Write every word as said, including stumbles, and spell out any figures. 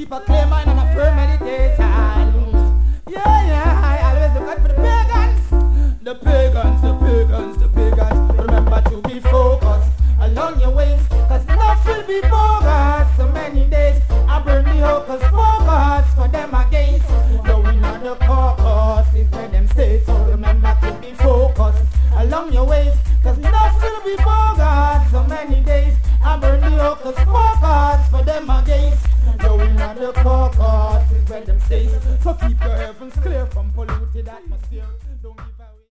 keep a clear mind and a firm meditation. Yeah, yeah, I always look out for the pagans. The pagans, the pagans, the pagans. Remember to be focused along your ways, cause enough will be bogus. So many days I burn the hocus focus for them against. Going on the caucus is where them stay. So remember to be focused along your ways, cause enough will be bogus. So many days I burn the hocus focus for them against. Going on the caucus is where them stay. So keep your heavens clear from polluted atmosphere. Don't give